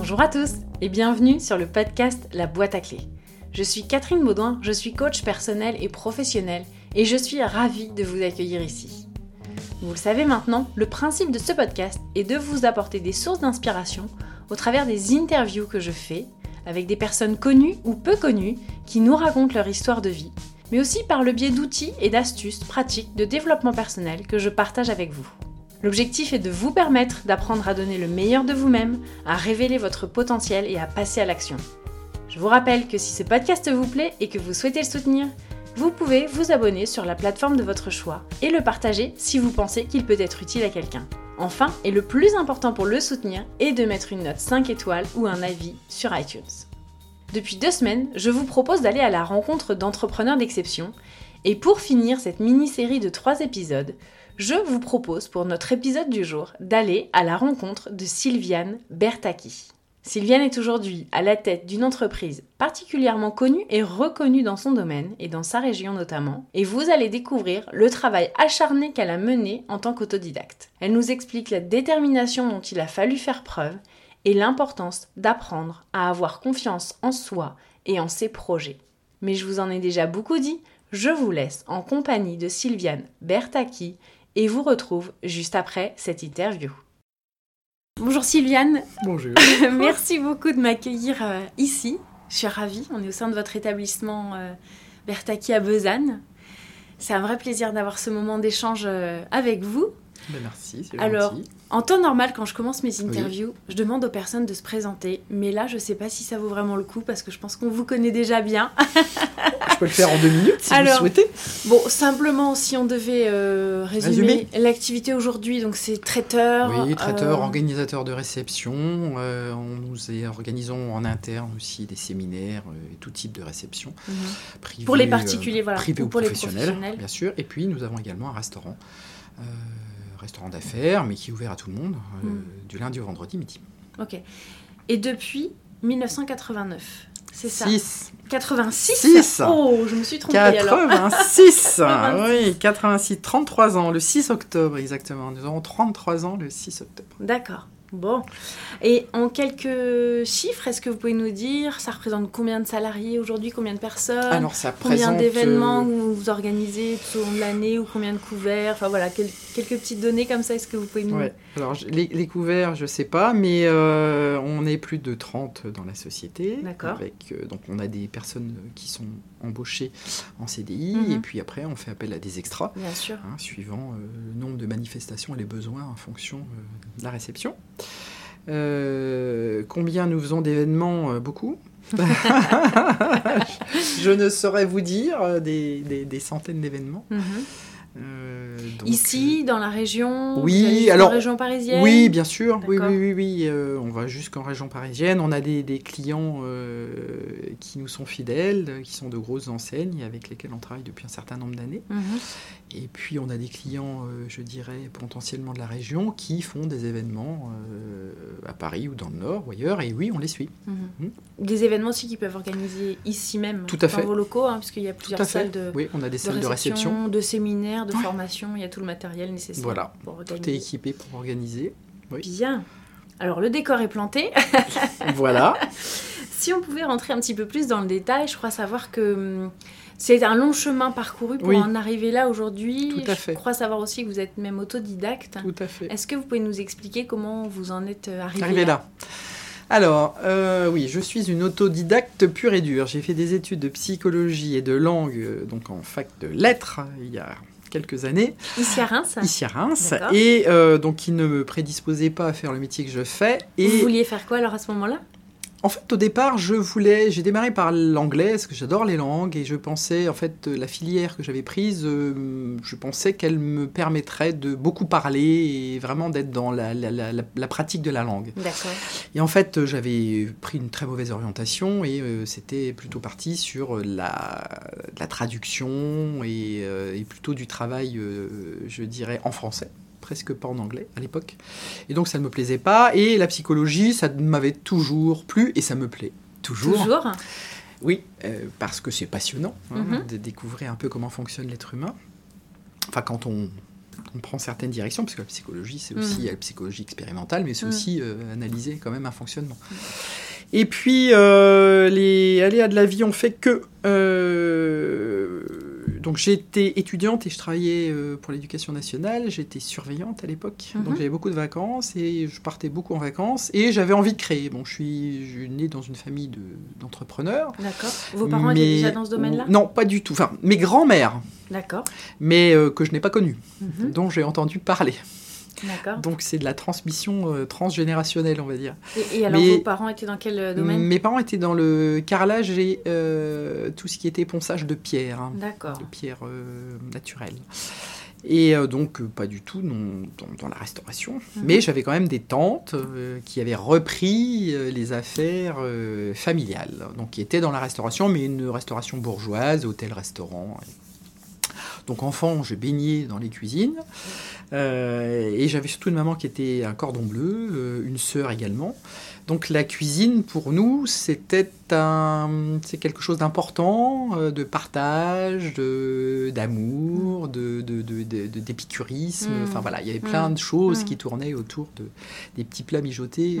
Bonjour à tous et bienvenue sur le podcast La Boîte à Clés. Je suis Catherine Baudouin, je suis coach personnel et professionnel et je suis ravie de vous accueillir ici. Vous le savez maintenant, le principe de ce podcast est de vous apporter des sources d'inspiration au travers des interviews que je fais avec des personnes connues ou peu connues qui nous racontent leur histoire de vie, mais aussi par le biais d'outils et d'astuces pratiques de développement personnel que je partage avec vous. L'objectif est de vous permettre d'apprendre à donner le meilleur de vous-même, à révéler votre potentiel et à passer à l'action. Je vous rappelle que si ce podcast vous plaît et que vous souhaitez le soutenir, vous pouvez vous abonner sur la plateforme de votre choix et le partager si vous pensez qu'il peut être utile à quelqu'un. Enfin, et le plus important pour le soutenir, est de mettre une note 5 étoiles ou un avis sur iTunes. Depuis 2 semaines, je vous propose d'aller à la rencontre d'entrepreneurs d'exception et pour finir cette mini-série de 3 épisodes, je vous propose pour notre épisode du jour d'aller à la rencontre de Sylviane Bertacchi. Sylviane est aujourd'hui à la tête d'une entreprise particulièrement connue et reconnue dans son domaine et dans sa région notamment, et vous allez découvrir le travail acharné qu'elle a mené en tant qu'autodidacte. Elle nous explique la détermination dont il a fallu faire preuve et l'importance d'apprendre à avoir confiance en soi et en ses projets. Mais je vous en ai déjà beaucoup dit, je vous laisse en compagnie de Sylviane Bertacchi et vous retrouve juste après cette interview. Bonjour Sylviane. Bonjour. Merci beaucoup de m'accueillir ici. Je suis ravie. On est au sein de votre établissement Bertacchi à Besanne. C'est un vrai plaisir d'avoir ce moment d'échange avec vous. Ben merci, c'est Alors, gentil. en temps normal, quand je commence mes interviews, je demande aux personnes de se présenter. Mais là, je ne sais pas si ça vaut vraiment le coup parce que je pense qu'on vous connaît déjà bien. Je peux le faire en 2 minutes si vous souhaitez. Bon, simplement, si on devait résumer l'activité aujourd'hui, donc c'est traiteur. Oui, traiteur, organisateur de réception. Nous organisons en interne aussi des séminaires et tout type de réception. Privés, pour les particuliers, voilà. Privés ou pour professionnels, les professionnels, bien sûr. Et puis, nous avons également un restaurant. Restaurant d'affaires, mais qui est ouvert à tout le monde, du lundi au vendredi midi. Ok. Et depuis 1989, c'est ça 6. 86 6. Oh, je me suis trompée 86. Oui, 86, 33 ans, le 6 octobre exactement. Nous aurons 33 ans le 6 octobre. D'accord. Bon. Et en quelques chiffres, est-ce que vous pouvez nous dire, ça représente combien de salariés aujourd'hui, combien de personnes? Alors, ça combien présente d'événements vous organisez tout au long de l'année ou combien de couverts? Enfin voilà, quelques petites données comme ça, est-ce que vous pouvez nous... Ouais. Alors, les couverts, je ne sais pas, mais on est plus de 30 dans la société. D'accord. Donc, on a des personnes qui sont embauchées en CDI, et puis après, on fait appel à des extras, bien sûr. Suivant le nombre de manifestations et les besoins en fonction de la réception. Combien nous faisons d'événements? Beaucoup. Je ne saurais vous dire, des centaines d'événements. Donc, ici, dans la région? Oui, alors. Dans la région parisienne? Oui, bien sûr. D'accord. Oui. On va jusqu'en région parisienne. On a des clients qui nous sont fidèles, qui sont de grosses enseignes avec lesquels on travaille depuis un certain nombre d'années. Et puis, on a des clients, je dirais, potentiellement de la région qui font des événements à Paris ou dans le Nord ou ailleurs. Et oui, on les suit. Des événements aussi qui peuvent organiser ici même, tout à fait. dans vos locaux, parce qu'il y a plusieurs salles de Oui, on a des salles de réception, de séminaires, de formation, il y a tout le matériel nécessaire. Voilà, pour organiser. Tout est équipé pour organiser. Oui. Bien. Alors, le décor est planté. Voilà. Si on pouvait rentrer un petit peu plus dans le détail, je crois savoir que c'est un long chemin parcouru pour en arriver là aujourd'hui. Tout à fait. Je crois savoir aussi que vous êtes même autodidacte. Tout à fait. Est-ce que vous pouvez nous expliquer comment vous en êtes arrivé là? Alors, oui, je suis une autodidacte pure et dure. J'ai fait des études de psychologie et de langue, donc en fac de lettres, il y a quelques années. Ici à Reims. D'accord. Et donc qui ne me prédisposait pas à faire le métier que je fais. Et vous vouliez faire quoi alors à ce moment-là? En fait, au départ, j'ai démarré par l'anglais, parce que j'adore les langues, et je pensais, en fait, la filière que j'avais prise, je pensais qu'elle me permettrait de beaucoup parler et vraiment d'être dans la pratique de la langue. D'accord. Et en fait, j'avais pris une très mauvaise orientation, et c'était plutôt parti sur la traduction et plutôt du travail, je dirais, en français. Presque pas en anglais à l'époque. Et donc ça ne me plaisait pas. Et la psychologie, ça m'avait toujours plu et ça me plaît. Toujours. Oui, parce que c'est passionnant de découvrir un peu comment fonctionne l'être humain. Enfin, quand on on prend certaines directions, parce que la psychologie, c'est aussi la psychologie expérimentale, mais c'est aussi analyser quand même un fonctionnement. Et puis, les aléas de la vie ont fait que... donc, j'étais étudiante et je travaillais pour l'éducation nationale. J'étais surveillante à l'époque. Donc, j'avais beaucoup de vacances et je partais beaucoup en vacances. Et j'avais envie de créer. Bon, je suis née dans une famille d'entrepreneurs. D'accord. Vos parents étaient déjà dans ce domaine-là ? Non, pas du tout. Enfin, mes grands-mères. D'accord. Mais que je n'ai pas connues, dont j'ai entendu parler. D'accord. Donc c'est de la transmission transgénérationnelle, on va dire. Et alors vos parents étaient dans quel domaine ? Mes parents étaient dans le carrelage et tout ce qui était ponçage de pierre. D'accord. De pierre naturelle. Et donc pas du tout dans la restauration. Mais j'avais quand même des tantes qui avaient repris les affaires familiales. Donc qui étaient dans la restauration, mais une restauration bourgeoise, hôtel-restaurant. Donc enfant, je baignais dans les cuisines. Et j'avais surtout une maman qui était un cordon bleu, une sœur également. Donc la cuisine, pour nous, c'est quelque chose d'important, de partage, d'amour, d'épicurisme. Enfin voilà, il y avait plein de choses qui tournaient autour des petits plats mijotés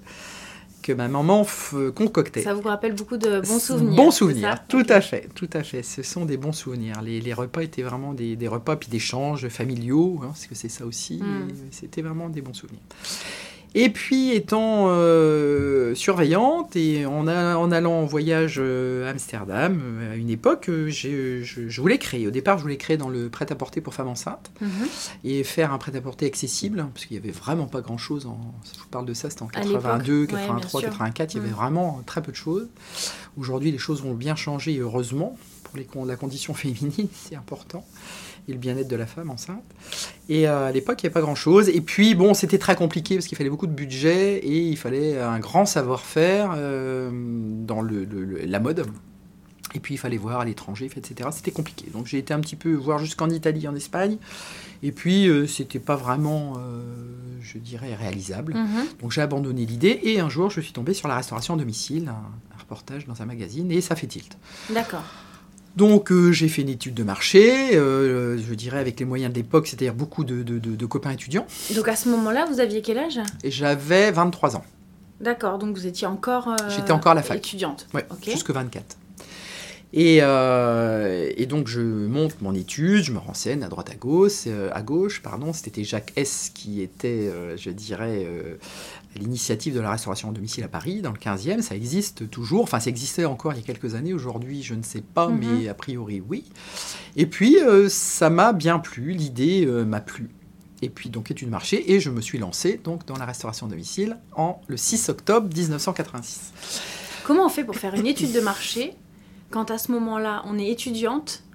que ma maman concoctait. Ça vous rappelle beaucoup de bons souvenirs. Bons souvenirs, tout à fait. Ce sont des bons souvenirs. Les repas étaient vraiment des repas, puis d'échanges familiaux, parce que c'est ça aussi. C'était vraiment des bons souvenirs. Et puis, étant surveillante et en allant en voyage à Amsterdam, à une époque, je voulais créer. Au départ, je voulais créer dans le prêt-à-porter pour femmes enceintes et faire un prêt-à-porter accessible, parce qu'il n'y avait vraiment pas grand-chose. Je vous parle de ça, c'était en 82, 83, 84. Il y avait vraiment très peu de choses. Aujourd'hui, les choses ont bien changé, heureusement. Pour la condition féminine, c'est important. Et le bien-être de la femme enceinte. Et à l'époque, il n'y avait pas grand-chose. Et puis, bon, c'était très compliqué parce qu'il fallait beaucoup de budget et il fallait un grand savoir-faire dans la mode. Et puis, il fallait voir à l'étranger, etc. C'était compliqué. Donc, j'ai été un petit peu voir jusqu'en Italie, en Espagne. Et puis, c'était pas vraiment, je dirais, réalisable. Donc, j'ai abandonné l'idée. Et un jour, je suis tombée sur la restauration à domicile, un reportage dans un magazine, et ça fait tilt. D'accord. Donc j'ai fait une étude de marché, je dirais avec les moyens de l'époque, c'est-à-dire beaucoup de copains étudiants. Donc à ce moment-là, vous aviez quel âge ? Et j'avais 23 ans. D'accord, donc vous étiez encore J'étais encore à la fac. Étudiante. Oui, okay. Jusque 24. Et donc je monte mon étude, je me renseigne à droite à gauche, C'était Jacques S qui était, je dirais, à l'initiative de la restauration à domicile à Paris, dans le 15e. Ça existe toujours, enfin ça existait encore il y a quelques années, aujourd'hui je ne sais pas, mais a priori oui. Et puis ça m'a bien plu, l'idée m'a plu. Et puis donc étude marché, et je me suis lancé donc dans la restauration à domicile le 6 octobre 1986. Comment on fait pour faire une étude de marché quand à ce moment-là, on est étudiante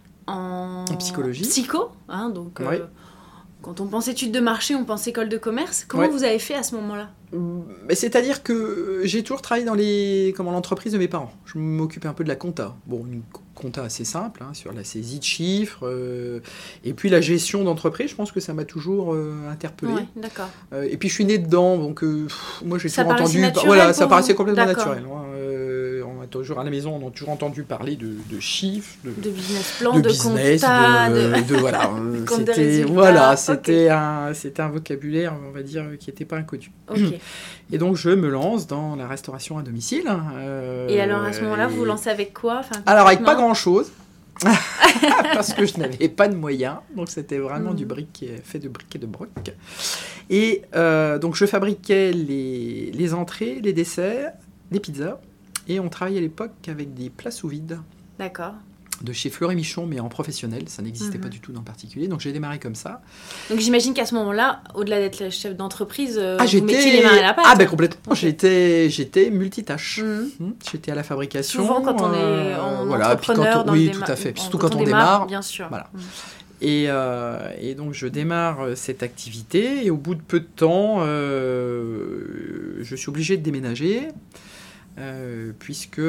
en psychologie. Psycho, donc oui. Quand on pense études de marché, on pense école de commerce. Comment vous avez fait à ce moment-là ? C'est-à-dire que j'ai toujours travaillé dans l'entreprise de mes parents. Je m'occupais un peu de la compta. Bon, une compta assez simple, sur la saisie de chiffres. Et puis la gestion d'entreprise, je pense que ça m'a toujours interpellé. Ouais, d'accord. Et puis je suis née dedans, donc moi j'ai toujours entendu... ça paraissait complètement naturel. Toujours à la maison, on a toujours entendu parler de chiffres, de business plan, de business, voilà. C'était un vocabulaire, on va dire, qui n'était pas inconnu. Okay. Et donc je me lance dans la restauration à domicile. Et alors à ce moment-là, vous vous lancez avec quoi ? Alors avec pas grand-chose. Parce que je n'avais pas de moyens, donc c'était vraiment fait de briques et de broc. Et donc je fabriquais les entrées, les desserts, les pizzas. Et on travaillait à l'époque avec des plats sous vide. D'accord. De chez Fleury Michon, mais en professionnel. Ça n'existait pas du tout dans le particulier. Donc j'ai démarré comme ça. Donc j'imagine qu'à ce moment-là, au-delà d'être le chef d'entreprise, vous mettiez les mains à la pâte. Ah ben complètement. Okay. J'étais multitâche. J'étais à la fabrication. Souvent quand on est entrepreneur, tout à fait. Surtout quand on démarre. Bien sûr. Voilà. Et donc je démarre cette activité. Et au bout de peu de temps, je suis obligé de déménager. Puisque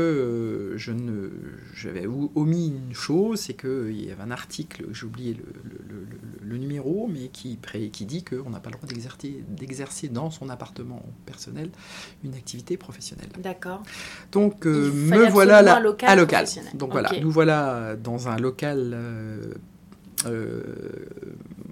j'avais omis une chose, c'est qu'il y avait un article, j'ai oublié le numéro, mais qui dit qu'on n'a pas le droit d'exercer dans son appartement personnel une activité professionnelle. D'accord. Donc me voilà à local. Donc voilà, okay. nous voilà dans un local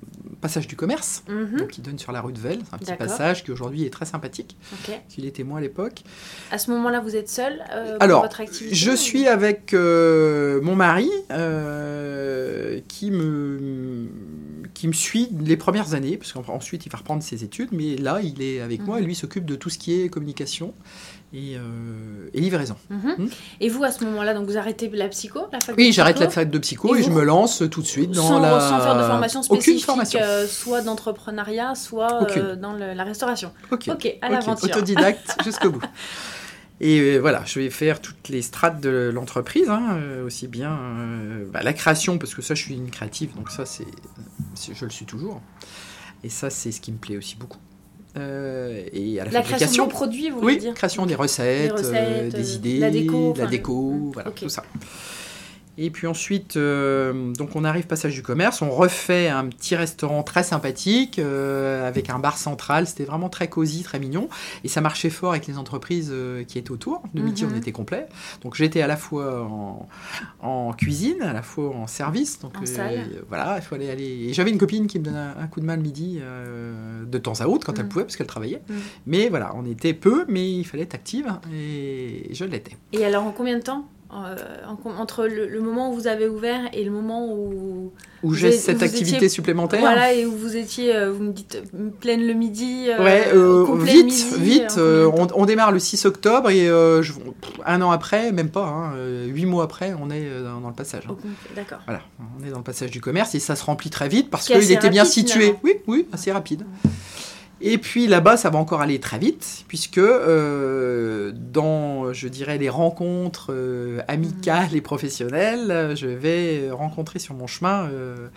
passage du commerce, donc qui donne sur la rue de Vesle. C'est un petit passage qui aujourd'hui est très sympathique. Il était moins à l'époque. À ce moment-là, vous êtes seul pour votre activité? Je suis avec mon mari qui me suit les premières années, parce qu'ensuite il va reprendre ses études, mais là il est avec moi et lui s'occupe de tout ce qui est communication et livraison. Et vous, à ce moment-là, donc vous arrêtez la psycho, la fac de Oui, psycho, j'arrête la fac de psycho et je me lance tout de suite dans sans faire de formation spécifique, aucune formation. Soit d'entrepreneuriat, soit dans la restauration. Ok, à l'aventure. Autodidacte jusqu'au bout. Et voilà, je vais faire toutes les strates de l'entreprise, aussi bien la création, parce que ça, je suis une créative, donc ça, je le suis toujours. Et ça, c'est ce qui me plaît aussi beaucoup. Et à la création de produits, vous voulez dire? Oui, création des recettes, des idées, la déco, voilà, tout ça. Et puis ensuite, donc on arrive passage du commerce, on refait un petit restaurant très sympathique avec un bar central. C'était vraiment très cosy, très mignon. Et ça marchait fort avec les entreprises qui étaient autour. De midi, on était complet. Donc j'étais à la fois en cuisine, à la fois en service. Donc, en salle. Voilà, il fallait aller. Et j'avais une copine qui me donnait un coup de main le midi de temps à autre quand elle pouvait, parce qu'elle travaillait. Mais voilà, on était peu, mais il fallait être active et je l'étais. Et alors, en combien de temps entre le moment où vous avez ouvert et le moment où j'ai cette activité supplémentaire. Voilà, et où vous étiez, vous me dites, pleine le midi. Vite. On démarre le 6 octobre et un an après, même pas, 8 mois après, on est dans le passage. D'accord. Voilà, on est dans le passage du commerce et ça se remplit très vite parce qu'il était bien situé. Finalement. Oui, assez rapide. Et puis là-bas, ça va encore aller très vite, puisque dans, je dirais, les rencontres amicales et professionnelles, je vais rencontrer sur mon chemin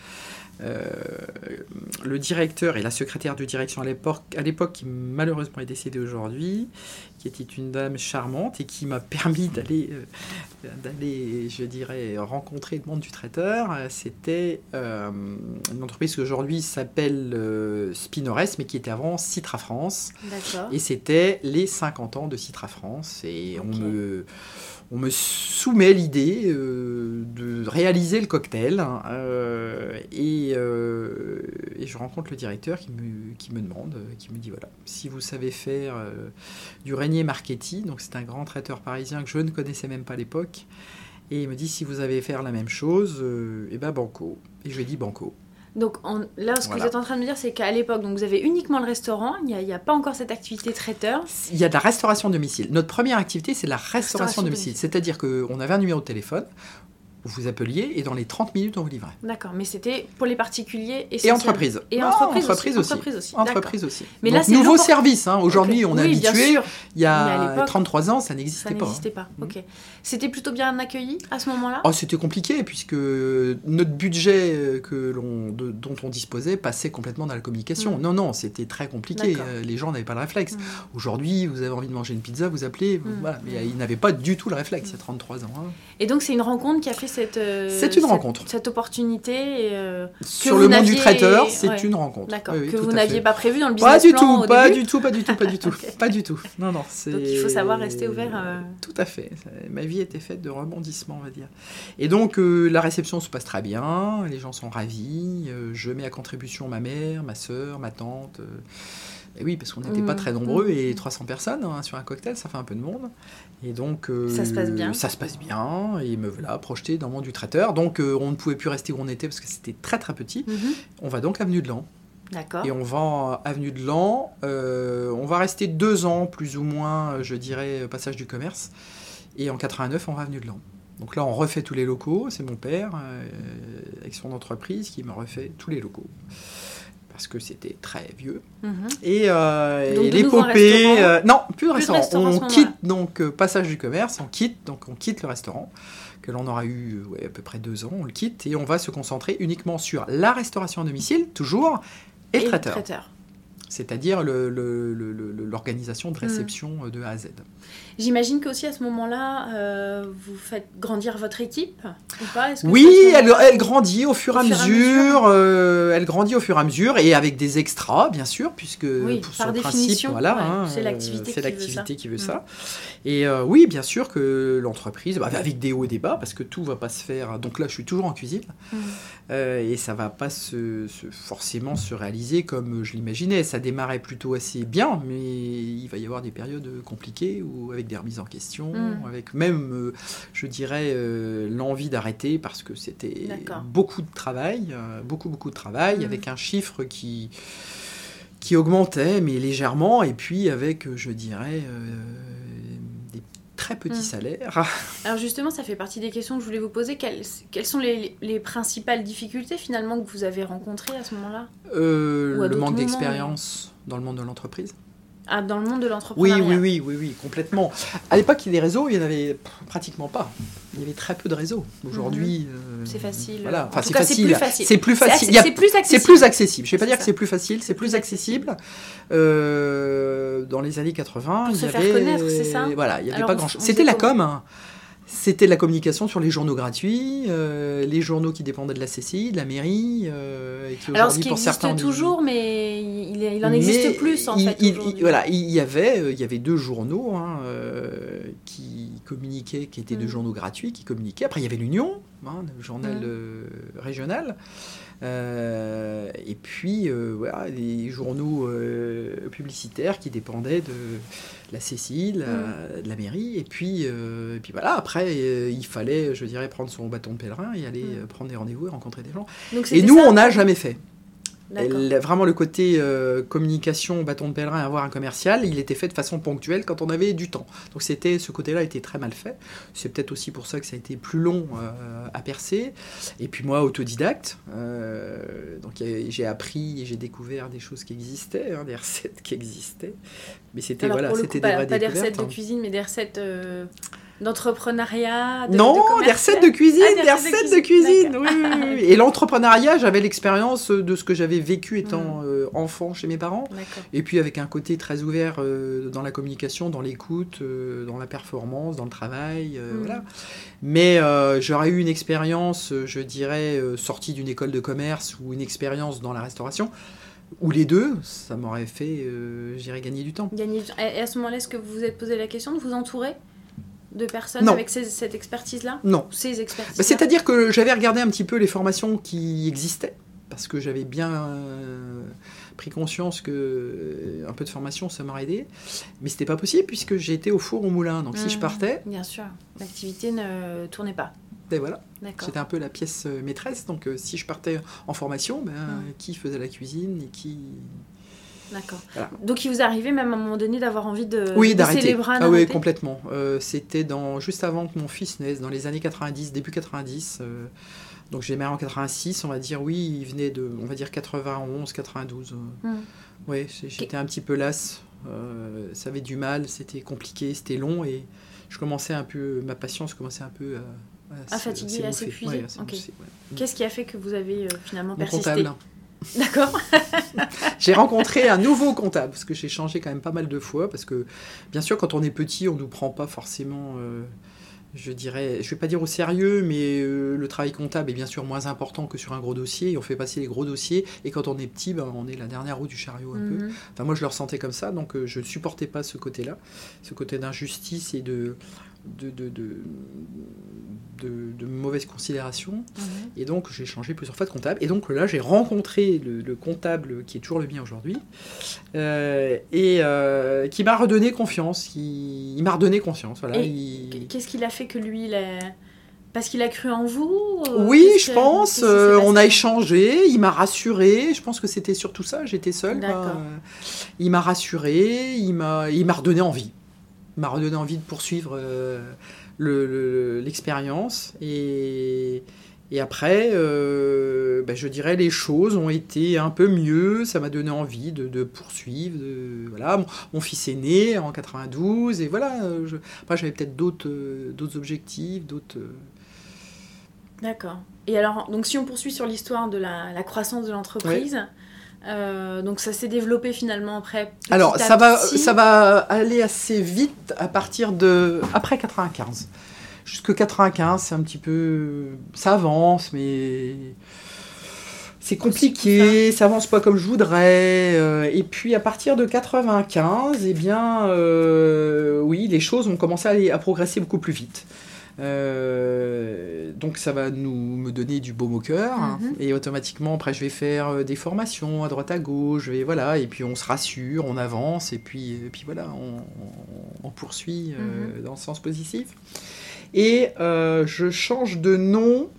le directeur et la secrétaire de direction à l'époque, qui malheureusement est décédée aujourd'hui, qui était une dame charmante et qui m'a permis d'aller, je dirais, rencontrer le monde du traiteur. C'était une entreprise qui aujourd'hui s'appelle Spinores, mais qui était avant Citra France. D'accord. Et c'était les 50 ans de Citra France. Et on me soumet l'idée de réaliser le cocktail et je rencontre le directeur qui me demande, qui me dit voilà, si vous savez faire du Régnier Marchetti, donc c'est un grand traiteur parisien que je ne connaissais même pas à l'époque, et il me dit si vous savez faire la même chose, et ben banco. Et je lui ai dit banco. Donc là, ce que vous êtes en train de me dire, c'est qu'à l'époque, donc vous avez uniquement le restaurant, il n'y a pas encore cette activité traiteur. Il y a de la restauration à domicile. Notre première activité, c'est la restauration à domicile. C'est-à-dire qu'on avait un numéro de téléphone, vous appeliez et dans les 30 minutes, on vous livrait. D'accord, mais c'était pour les particuliers et entreprises. Et entreprises aussi. Entreprises aussi. Mais donc, là, c'est nouveau service. Aujourd'hui, on est habitué. Bien sûr. Il y a 33 ans, ça n'existait pas. Ok. C'était plutôt bien accueilli à ce moment-là ? C'était compliqué puisque notre budget dont on disposait passait complètement dans la communication. Non, c'était très compliqué. Les gens n'avaient pas le réflexe. Aujourd'hui, vous avez envie de manger une pizza, vous appelez. Voilà. Mais ils n'avaient pas du tout le réflexe il y a 33 ans. Et donc, c'est une rencontre qui a fait c'est une rencontre. Cette opportunité sur le monde du traiteur, c'est une rencontre. D'accord, que vous n'aviez pas prévu dans le business plan Pas du tout. Pas du tout. Non, c'est... Donc il faut savoir rester ouvert. Tout à fait. Ma vie était faite de rebondissements, on va dire. Et donc la réception se passe très bien, les gens sont ravis, je mets à contribution ma mère, ma sœur, ma tante... Et oui, parce qu'on n'était pas très nombreux et 300 personnes sur un cocktail, ça fait un peu de monde. Et donc, ça se passe bien. Ça se passe bien et me voilà projeté dans le monde du traiteur. Donc, on ne pouvait plus rester où on était parce que c'était très très petit. On va donc avenue de Laon. D'accord. Et on va avenue de Laon. On va rester 2 ans plus ou moins, je dirais, passage du commerce. Et en 89, on va avenue de Laon. Donc là, on refait tous les locaux. C'est mon père, avec son entreprise, qui me refait tous les locaux. Parce que c'était très vieux. Et l'épopée... non, plus de restaurant. On quitte donc passage du commerce, on quitte le restaurant, que l'on aura eu à peu près 2 ans, on le quitte, et on va se concentrer uniquement sur la restauration à domicile, toujours, et le traiteur. c'est-à-dire l'organisation de réception de A à Z. J'imagine qu'aussi à ce moment-là, vous faites grandir votre équipe ou pas? Oui, elle grandit au fur et à mesure. Elle grandit au fur et à mesure et avec des extras, bien sûr, puisque pour son principe, voilà, c'est l'activité qui veut ça. Et oui, bien sûr que l'entreprise, avec des hauts et des bas, parce que tout ne va pas se faire. Donc là, je suis toujours en cuisine et ça ne va pas forcément se réaliser comme je l'imaginais. Ça démarrait plutôt assez bien, mais il va y avoir des périodes compliquées ou avec des remises en question, avec même, je dirais, l'envie d'arrêter parce que c'était beaucoup de travail, beaucoup de travail, avec un chiffre qui augmentait, mais légèrement, et puis avec, je dirais, des très petits salaires. Alors justement, ça fait partie des questions que je voulais vous poser. Quelles sont les principales difficultés finalement que vous avez rencontrées à ce moment-là? Le manque d'expérience dans le monde de l'entreprise. Ah, dans le monde de l'entrepreneuriat. Oui, complètement. À l'époque, les réseaux, il n'y en avait pratiquement pas. Il y avait très peu de réseaux. Aujourd'hui, c'est facile. Voilà. Enfin, c'est facile. C'est plus facile. C'est plus accessible. C'est plus accessible. Je ne vais pas dire que c'est plus facile, c'est plus accessible. Dans les années 80, pour il y se avait... faire connaître, c'est ça? Voilà, il n'y avait pas grand-chose. C'était la com. Hein. C'était de la communication sur les journaux gratuits, les journaux qui dépendaient de la CCI, de la mairie. Et qui alors, ce qui existe toujours, mais il en existe plus, en fait, aujourd'hui. Voilà, il y avait 2 journaux qui communiquaient, qui étaient 2 journaux gratuits, qui communiquaient. Après, il y avait l'Union, le journal régional. Et puis, voilà, les journaux publicitaires qui dépendaient de la CCI, de la mairie. Et puis voilà, après, il fallait, je dirais, prendre son bâton de pèlerin et aller prendre des rendez-vous et rencontrer des gens. Donc, et nous, on n'a jamais fait. Vraiment, le côté communication, bâton de pèlerin, avoir un commercial, il était fait de façon ponctuelle quand on avait du temps. Donc ce côté-là était très mal fait. C'est peut-être aussi pour ça que ça a été plus long à percer. Et puis moi, autodidacte, donc j'ai appris et j'ai découvert des choses qui existaient, des recettes qui existaient. Mais c'était des vraies découvertes. Pas des recettes de cuisine, mais des recettes... d'entrepreneuriat, des recettes de cuisine, oui. Et l'entrepreneuriat, j'avais l'expérience de ce que j'avais vécu étant enfant chez mes parents. D'accord. Et puis avec un côté très ouvert dans la communication, dans l'écoute, dans la performance, dans le travail, voilà. Mais j'aurais eu une expérience, je dirais, sortie d'une école de commerce ou une expérience dans la restauration, ou les deux, ça m'aurait fait, j'irais gagner du temps. Et à ce moment-là, est-ce que vous vous êtes posé la question de vous entourer de personnes avec cette expertise-là? Non. Ces expertises-là. C'est-à-dire que j'avais regardé un petit peu les formations qui existaient, parce que j'avais bien pris conscience que un peu de formation, ça m'aurait aidé. Mais c'était pas possible, puisque j'étais au four au moulin. Donc si je partais... Bien sûr, l'activité ne tournait pas. Et voilà. D'accord. C'était un peu la pièce maîtresse. Donc si je partais en formation, qui faisait la cuisine et qui... D'accord. Voilà. Donc, il vous arrivait même à un moment donné d'avoir envie de d'arrêter. Les bras, oui, complètement. C'était juste avant que mon fils naisse, dans les années 90, début 90. Donc, j'ai démarré en 86, on va dire, il venait de, on va dire, 91, 92. Oui, j'étais un petit peu lasse. Ça avait du mal, c'était compliqué, c'était long et je commençais un peu, ma patience commençait un peu à fatiguer, à s'épuiser. Ouais, okay. Qu'est-ce qui a fait que vous avez finalement persisté? Mon comptable. D'accord. J'ai rencontré un nouveau comptable, parce que j'ai changé quand même pas mal de fois, parce que bien sûr quand on est petit, on ne nous prend pas forcément, je dirais, je vais pas dire au sérieux, mais le travail comptable est bien sûr moins important que sur un gros dossier, et on fait passer les gros dossiers, et quand on est petit, on est la dernière roue du chariot un peu. Enfin moi je le ressentais comme ça, donc je ne supportais pas ce côté-là, ce côté d'injustice et de mauvaise considération. Et donc j'ai changé plusieurs fois de comptable, et donc là j'ai rencontré le comptable qui est toujours le mien aujourd'hui, et qui m'a redonné confiance, il m'a redonné confiance, voilà. Qu'est-ce qu'il a fait que lui parce qu'il a cru en vous? Oui, je pense. On a échangé, il m'a rassuré. Je pense que c'était surtout ça, j'étais seule. Il m'a rassuré, il m'a redonné envie. Il m'a redonné envie de poursuivre l'expérience. Et après, je dirais, les choses ont été un peu mieux. Ça m'a donné envie de poursuivre. Voilà. Mon fils est né en 92. Et voilà. Après, j'avais peut-être d'autres objectifs, D'accord. Et alors, donc si on poursuit sur l'histoire de la croissance de l'entreprise, Donc ça s'est développé finalement après. Alors ça va aller assez vite après 95. Jusque 95, c'est un petit peu... Ça avance, mais... C'est compliqué, ça avance pas comme je voudrais. Et puis à partir de 95, eh bien, oui, les choses ont commencé à progresser beaucoup plus vite. Donc ça va me donner du baume au cœur. Et automatiquement, après, je vais faire des formations à droite à gauche. Voilà, et puis on se rassure, on avance, et puis voilà, on poursuit dans le sens positif. Et je change de nom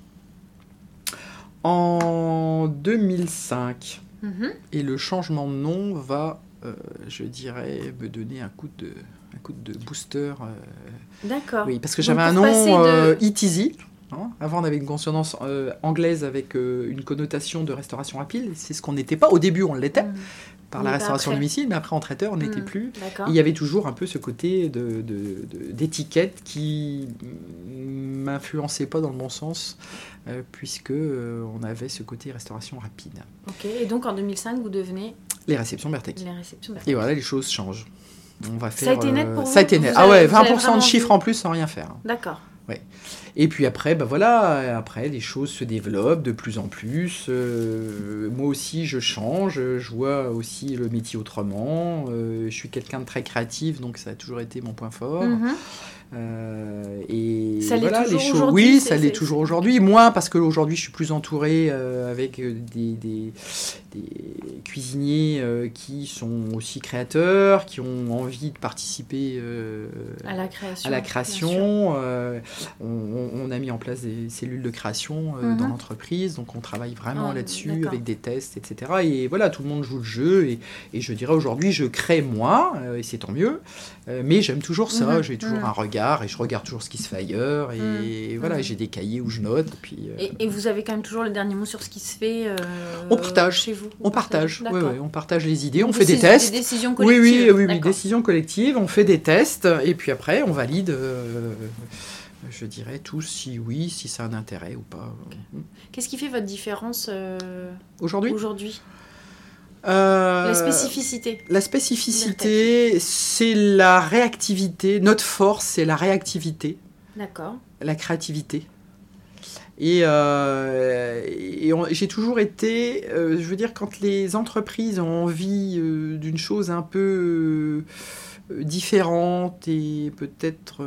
en 2005. Et le changement de nom va, je dirais, me donner un coup de booster. D'accord. Oui, parce que j'avais un nom Eat Easy. Avant, on avait une consonance anglaise avec une connotation de restauration rapide. C'est ce qu'on n'était pas. Au début, on l'était par la restauration domicile, mais après, en traiteur, on n'était plus. Et il y avait toujours un peu ce côté d'étiquette qui m'influençait pas dans le bon sens, puisque on avait ce côté restauration rapide. Ok, et donc en 2005, vous devenez... Les réceptions Bertec. Et voilà, les choses changent. On va faire, ça a été net pour vous? Ça a été net. Ah ouais, 20% de chiffre en plus sans rien faire. D'accord. Ouais. Et puis après, après, les choses se développent de plus en plus. Moi aussi, je change. Je vois aussi le métier autrement. Je suis quelqu'un de très créatif, donc ça a toujours été mon point fort. Et ça l'est voilà, toujours les choses. Aujourd'hui, oui, ça l'est toujours aujourd'hui. Moi, parce qu'aujourd'hui, je suis plus entourée avec des cuisiniers qui sont aussi créateurs, qui ont envie de participer à la création. On a mis en place des cellules de création dans l'entreprise, donc on travaille vraiment là-dessus avec des tests, etc. Et voilà, tout le monde joue le jeu. Et je dirais aujourd'hui, je crée moi, et c'est tant mieux. Mais j'aime toujours ça. J'ai toujours un regard et je regarde toujours ce qui se fait ailleurs. Et voilà, j'ai des cahiers où je note. Et vous avez quand même toujours le dernier mot sur ce qui se fait on partage. Chez vous. On partage. Oui, on partage les idées. Donc on fait des tests. Des décisions collectives. Oui, décisions collectives. On fait des tests et puis après, on valide. Je dirais tous si ça a un intérêt ou pas. Okay. Qu'est-ce qui fait votre différence aujourd'hui La spécificité. La spécificité, c'est la réactivité. Notre force, c'est la réactivité. D'accord. La créativité. Et j'ai toujours été, je veux dire, quand les entreprises ont envie d'une chose un peu différente et peut-être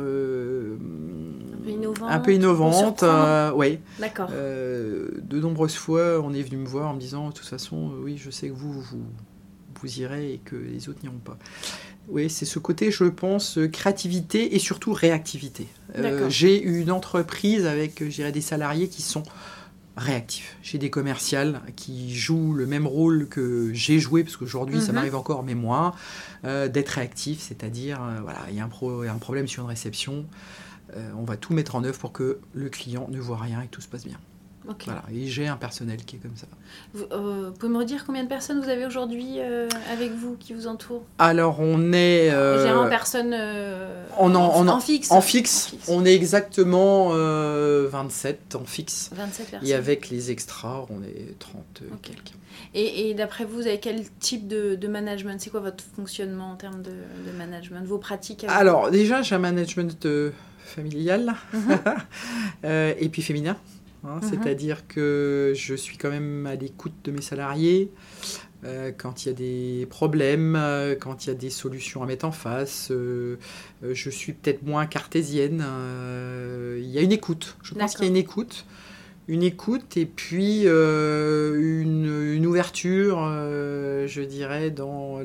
un peu innovante. Ouais. D'accord. De nombreuses fois, on est venu me voir en me disant, de toute façon, oui, je sais que vous irez et que les autres n'iront pas. Oui, c'est ce côté, je pense, créativité et surtout réactivité. J'ai une entreprise avec, je dirais, des salariés qui sont réactifs. J'ai des commerciales qui jouent le même rôle que j'ai joué, parce qu'aujourd'hui, ça m'arrive encore, mais moins, d'être réactif, c'est-à-dire, voilà, il y a un problème sur une réception, on va tout mettre en œuvre pour que le client ne voit rien et que tout se passe bien. Okay. Voilà, et j'ai un personnel qui est comme ça. Vous pouvez me redire combien de personnes vous avez aujourd'hui avec vous, qui vous entourent ? Alors, on est... en personnes en fixe. En fixe, on est exactement 27 en fixe. 27 personnes. Et avec les extras, on est 30 quelques. Et d'après vous avez quel type de management ? C'est quoi votre fonctionnement en termes de management ? Vos pratiques ? Alors, déjà, j'ai un management familial et puis féminin. C'est-à-dire que je suis quand même à l'écoute de mes salariés quand il y a des problèmes, quand il y a des solutions à mettre en face. Je suis peut-être moins cartésienne. Il y a une écoute. Je pense qu'il y a une écoute et puis une ouverture, je dirais, dans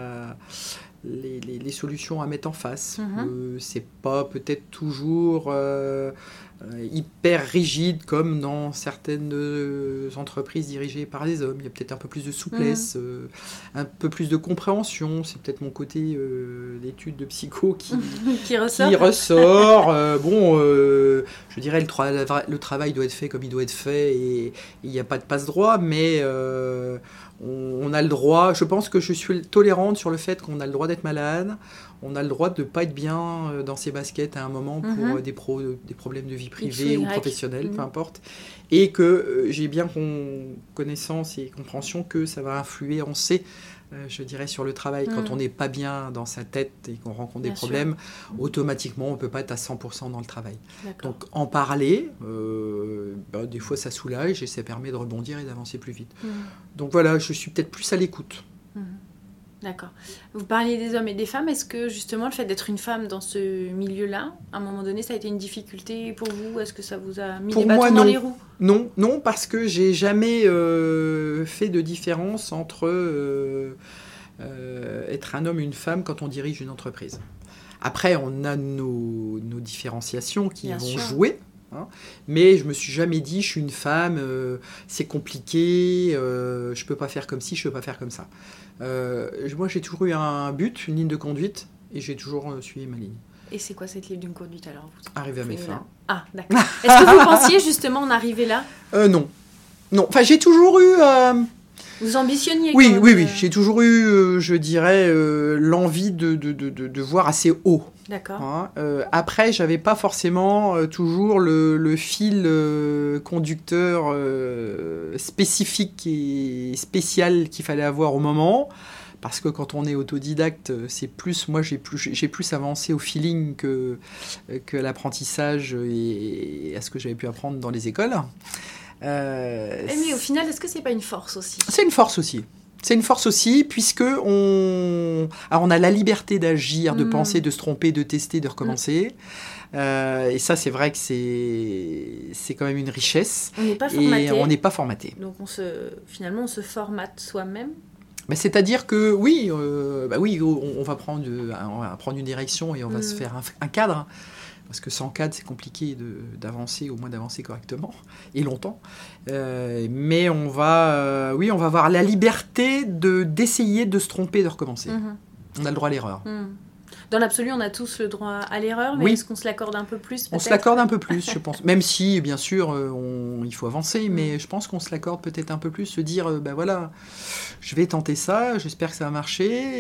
les solutions à mettre en face. C'est pas peut-être toujours... hyper rigide comme dans certaines entreprises dirigées par des hommes. Il y a peut-être un peu plus de souplesse, un peu plus de compréhension. C'est peut-être mon côté d'études de psycho qui ressort. Je dirais le travail doit être fait comme il doit être fait et il n'y a pas de passe-droit, mais on a le droit. Je pense que je suis tolérante sur le fait qu'on a le droit d'être malade. on a le droit de ne pas être bien dans ses baskets à un moment pour des problèmes de vie privée ou professionnelle, peu importe. Et que j'ai bien connaissance et compréhension que ça va influer, on sait, je dirais, sur le travail. Quand on n'est pas bien dans sa tête et qu'on rencontre des problèmes, automatiquement, on ne peut pas être à 100% dans le travail. D'accord. Donc, en parler, des fois, ça soulage et ça permet de rebondir et d'avancer plus vite. Donc voilà, je suis peut-être plus à l'écoute. D'accord. Vous parliez des hommes et des femmes. Est-ce que justement le fait d'être une femme dans ce milieu-là, à un moment donné, ça a été une difficulté pour vous ? Est-ce que ça vous a mis des bâtons dans les roues ? Non, parce que j'ai jamais fait de différence entre être un homme et une femme quand on dirige une entreprise. Après, on a nos différenciations qui vont jouer. Hein, mais je me suis jamais dit je suis une femme, c'est compliqué, je peux pas faire comme ci, je peux pas faire comme ça. Moi j'ai toujours eu un but, une ligne de conduite et j'ai toujours suivi ma ligne. Et c'est quoi cette ligne de conduite alors ? Arriver à mes fins. Ah d'accord. Est-ce que vous pensiez justement en arriver là ? Non. Enfin j'ai toujours eu... Vous ambitionniez ? Oui. J'ai toujours eu, je dirais, l'envie de voir assez haut. D'accord. Hein. Après, j'avais pas forcément toujours le fil conducteur spécifique et spécial qu'il fallait avoir au moment. Parce que quand on est autodidacte, c'est plus, moi j'ai plus avancé au feeling que l'apprentissage et à ce que j'avais pu apprendre dans les écoles. Mais au final, est-ce que c'est pas une force aussi ? C'est une force aussi. C'est une force aussi, puisque on a la liberté d'agir, de penser, de se tromper, de tester, de recommencer. Et ça, c'est vrai que c'est quand même une richesse. On n'est pas formaté. Et on n'est pas formaté. Donc finalement, on se formate soi-même. C'est-à-dire que oui, on va prendre une direction et on va se faire un cadre. Parce que sans cadre, c'est compliqué d'avancer, au moins d'avancer correctement, et longtemps. Mais on va avoir la liberté d'essayer de se tromper, de recommencer. On a le droit à l'erreur. Dans l'absolu, on a tous le droit à l'erreur, mais est-ce qu'on se l'accorde un peu plus peut-être ? On se l'accorde un peu plus, je pense. Même si, bien sûr, il faut avancer, mais je pense qu'on se l'accorde peut-être un peu plus, se dire, voilà, je vais tenter ça, j'espère que ça va marcher,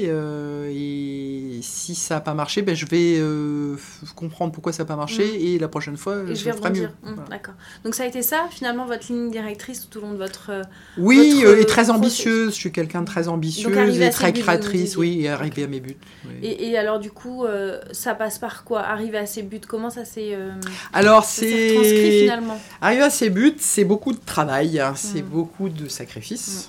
et si ça n'a pas marché, je vais comprendre pourquoi ça n'a pas marché, et la prochaine fois, je ferai mieux. Voilà. D'accord. Donc ça a été ça, finalement, votre ligne directrice tout au long de votre... Oui, et très ambitieuse. Je suis quelqu'un de très ambitieuse et très créatrice, et arriver à mes buts. Oui. Et alors, du coup, ça passe par quoi ? Arriver à ses buts, comment ça s'est transcrit finalement ? Arriver à ses buts, c'est beaucoup de travail, c'est beaucoup de sacrifices.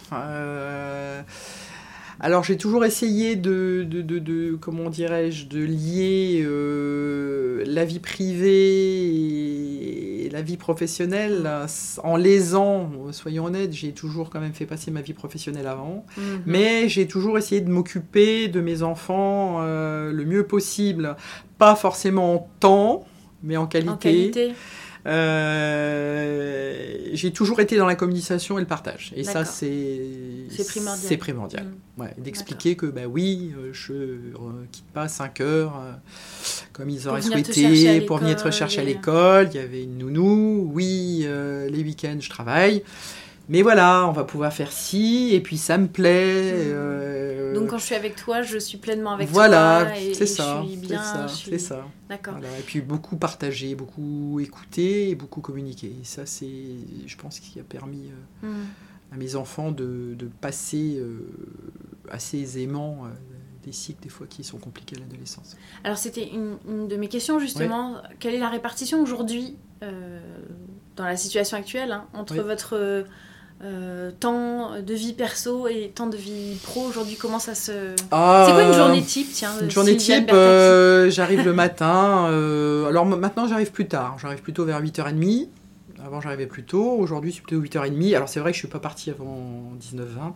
Alors j'ai toujours essayé comment dirais-je, de lier la vie privée et la vie professionnelle. En lésant, soyons honnêtes, j'ai toujours quand même fait passer ma vie professionnelle avant. Mais j'ai toujours essayé de m'occuper de mes enfants le mieux possible. Pas forcément en temps, mais en qualité. J'ai toujours été dans la communication et le partage. Et ça, c'est primordial. C'est primordial. D'expliquer que, je quitte pas 5 heures comme ils auraient souhaité pour venir te rechercher à l'école. Il y avait une nounou. Oui, les week-ends, je travaille. Mais voilà, on va pouvoir faire ci, et puis ça me plaît. Donc quand je suis avec toi, je suis pleinement avec toi. Et je suis bien. C'est ça. D'accord. Voilà. Et puis beaucoup partager, beaucoup écouter et beaucoup communiquer. Et ça, c'est, je pense, qui a permis à mes enfants de passer assez aisément des cycles, des fois, qui sont compliqués à l'adolescence. Alors, c'était une de mes questions, justement. Oui. Quelle est la répartition aujourd'hui, dans la situation actuelle, entre votre... temps de vie perso et temps de vie pro aujourd'hui, comment ça se... C'est quoi une journée type, tiens? Une journée type, j'arrive le matin, alors maintenant j'arrive plus tard, j'arrive plutôt vers 8h30, avant j'arrivais plus tôt, aujourd'hui c'est plutôt 8h30, alors c'est vrai que je suis pas partie avant 19h20,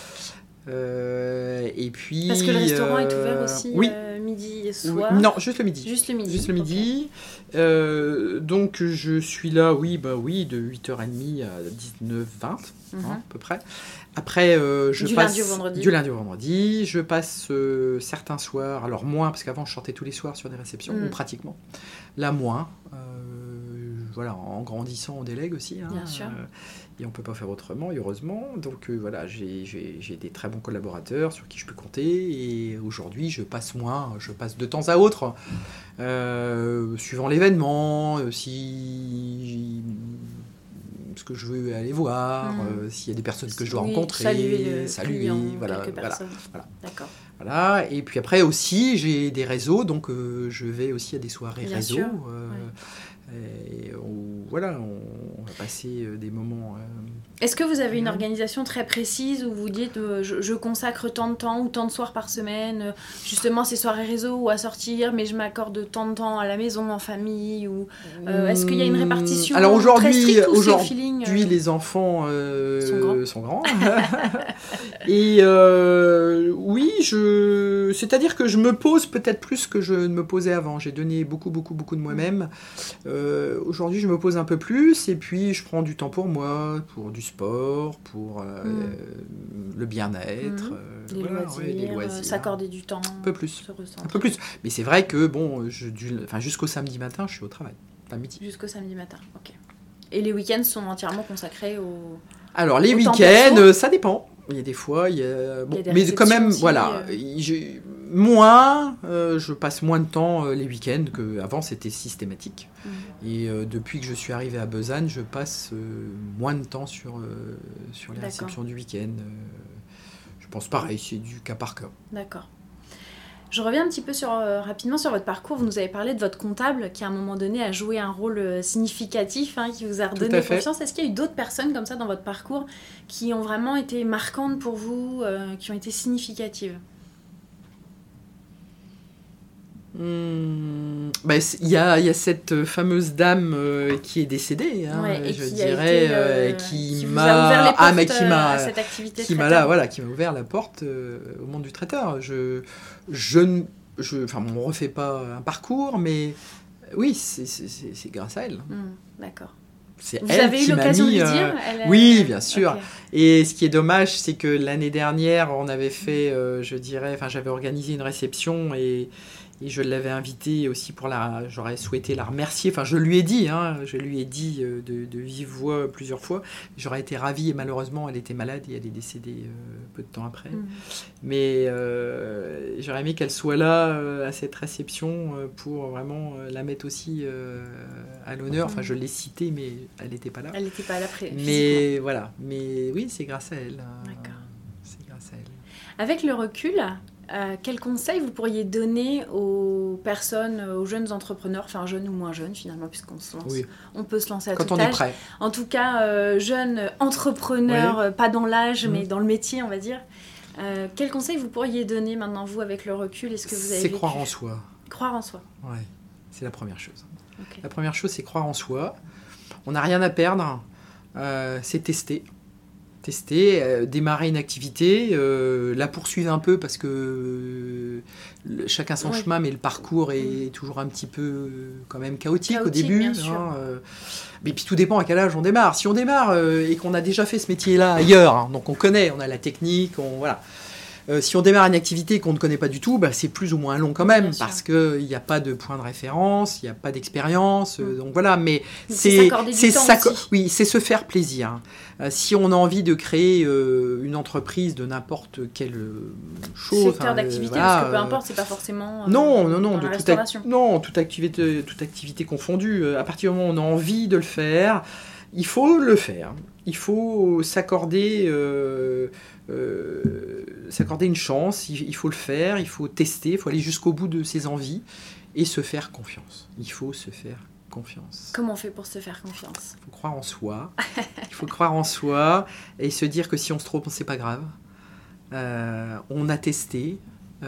et puis... Parce que le restaurant est ouvert aussi midi et soir? Non, juste le midi. Juste le midi. Juste le midi. Okay. Donc je suis là, de 8h30 à 19h20, à peu près. Après, je passe... Du lundi au vendredi. Je passe certains soirs, alors moins, parce qu'avant je sortais tous les soirs sur des réceptions, ou pratiquement. Là, moins. voilà, en grandissant, on délègue aussi. Bien sûr. Et on ne peut pas faire autrement, et heureusement. Donc voilà, j'ai des très bons collaborateurs sur qui je peux compter. Et aujourd'hui, je passe de temps à autre, suivant l'événement, si ce que je veux aller voir, s'il y a des personnes que je dois rencontrer, saluer, voilà. D'accord. Voilà. Et puis après aussi, j'ai des réseaux, donc je vais aussi à des soirées Bien réseaux. sûr. Et voilà, on va passer des moments. Est-ce que vous avez une organisation très précise où vous dites je consacre tant de temps ou tant de soirs par semaine, justement ces soirées réseau ou à sortir, mais je m'accorde tant de temps à la maison, en famille ou est-ce qu'il y a une répartition Alors très stricte ou c'est au feeling Aujourd'hui, les enfants sont grands. Et oui, c'est-à-dire que je me pose peut-être plus que je ne me posais avant. J'ai donné beaucoup de moi-même. Aujourd'hui, je me pose un peu plus et puis je prends du temps pour moi, pour du sport, pour le bien-être, les loisirs, s'accorder du temps, un peu plus. Mais c'est vrai que jusqu'au samedi matin, je suis au travail, pas midi. Jusqu'au samedi matin, ok. Et les week-ends sont entièrement consacrés au. Alors les week-ends, ça dépend. Il y a des fois, mais quand même, aussi, voilà, je passe moins de temps les week-ends qu'avant, c'était systématique. Et depuis que je suis arrivée à Besançon, je passe moins de temps sur les réceptions du week-end. Je pense pareil, c'est du cas par cas. D'accord. Je reviens un petit peu rapidement sur votre parcours. Vous nous avez parlé de votre comptable qui, à un moment donné, a joué un rôle significatif, qui vous a redonné confiance. Est-ce qu'il y a eu d'autres personnes comme ça dans votre parcours qui ont vraiment été marquantes pour vous, qui ont été significatives ? Il y a cette fameuse dame qui est décédée, qui m'a ouvert la porte au monde du traiteur. On refait pas un parcours, mais oui, c'est grâce à elle. D'accord. Vous avez eu l'occasion de lui dire Oui, bien sûr. Okay. Et ce qui est dommage, c'est que l'année dernière, on avait fait, j'avais organisé une réception et je l'avais invitée aussi j'aurais souhaité la remercier. Enfin, je lui ai dit de vive voix plusieurs fois. J'aurais été ravie et malheureusement, elle était malade et elle est décédée peu de temps après. Mais j'aurais aimé qu'elle soit là à cette réception pour vraiment la mettre aussi à l'honneur. Enfin, je l'ai citée, mais elle n'était pas là. Elle n'était pas là mais voilà. Mais oui, c'est grâce à elle. D'accord. C'est grâce à elle. Avec le recul, quels conseils vous pourriez donner aux personnes, aux jeunes entrepreneurs, enfin jeunes ou moins jeunes finalement, puisqu'on se lance, on peut se lancer à tout âge. Quand on est prêt. En tout cas, jeunes entrepreneurs, pas dans l'âge, mais dans le métier, on va dire. Quels conseils vous pourriez donner maintenant, vous, avec le recul ? Est-ce que vous avez vécu ? Croire en soi. Croire en soi. Ouais, c'est la première chose. Okay. La première chose, c'est croire en soi. On n'a rien à perdre. C'est tester, démarrer une activité, la poursuivre un peu parce que chacun son chemin, mais le parcours est toujours un petit peu quand même chaotique au début. Bien sûr. Mais puis tout dépend à quel âge on démarre. Si on démarre et qu'on a déjà fait ce métier-là ailleurs, donc on connaît, on a la technique, voilà. Si on démarre une activité qu'on ne connaît pas du tout, c'est plus ou moins long quand même, parce qu'il n'y a pas de point de référence, il n'y a pas d'expérience, donc voilà, mais c'est se faire plaisir. Si on a envie de créer une entreprise de n'importe quelle chose... Secteur d'activité, parce que peu importe, c'est pas forcément... toute activité confondue. À partir du moment où on a envie de le faire, il faut le faire. Il faut s'accorder une chance, il faut le faire, il faut tester, il faut aller jusqu'au bout de ses envies et se faire confiance. Il faut se faire confiance. Comment on fait pour se faire confiance ? Il faut croire en soi. Il faut croire en soi et se dire que si on se trompe, c'est pas grave. On a testé.